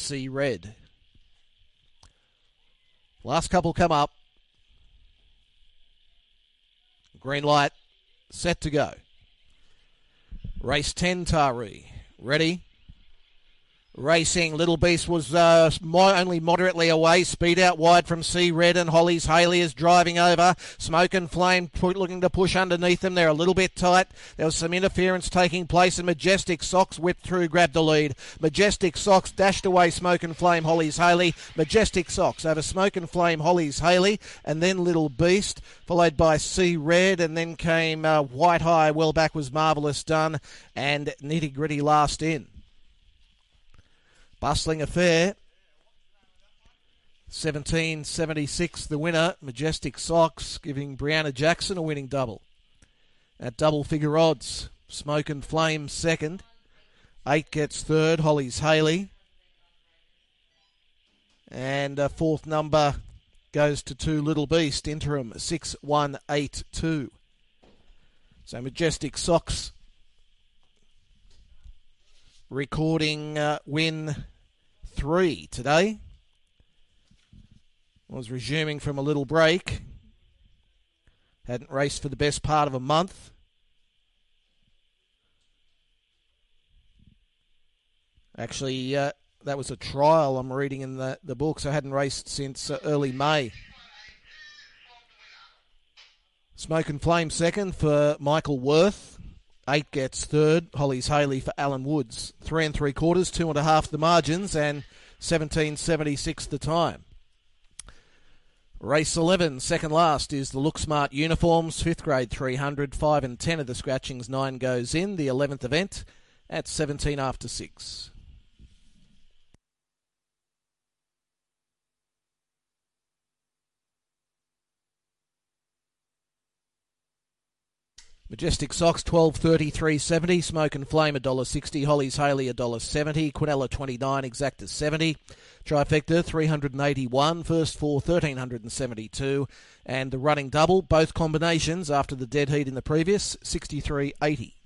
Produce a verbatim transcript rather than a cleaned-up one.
Sea Red. Last couple come up. Green light, set to go. Race ten, Taree. Ready? Racing, Little Beast was uh, mo- only moderately away. Speed out wide from Sea Red, and Holly's Haley is driving over. Smoke and Flame put, looking to push underneath them. They're a little bit tight. There was some interference taking place, and Majestic Socks whipped through, grabbed the lead. Majestic Socks dashed away Smoke and Flame, Holly's Haley. Majestic Socks over Smoke and Flame, Holly's Haley, and then Little Beast, followed by Sea Red, and then came uh, White High. Well back was Marvellous Done, and Nitty Gritty last in. Bustling Affair, seventeen seventy-six the winner. Majestic Socks giving Brianna Jackson a winning double. At double figure odds, Smoke and Flame second. Eight gets third, Holly's Haley. And uh, fourth number goes to two, Little Beast, interim six one eight two. So Majestic Socks recording uh, win three today. Was resuming from a little break. Hadn't raced for the best part of a month. Actually, uh, that was a trial I'm reading in the, the book, so I hadn't raced since uh, early May. Smoke and Flame second for Michael Worth. Eight gets third. Holly's Haley for Alan Woods. Three and three quarters, two and a half the margins, and seventeen seventy-six the time. Race eleven, second last, is the Look Smart Uniforms. Fifth grade three hundred, five and ten of the scratchings, nine goes in. The eleventh event at seventeen after six. Majestic Socks twelve thirty, three seventy. Smoke and Flame one dollar sixty. Holly's Haley one dollar seventy. Quinella twenty-nine, Exacta seventy. Trifecta three hundred eighty-one. First four one thousand three hundred seventy-two. And the running double, both combinations after the dead heat in the previous, sixty-three eighty.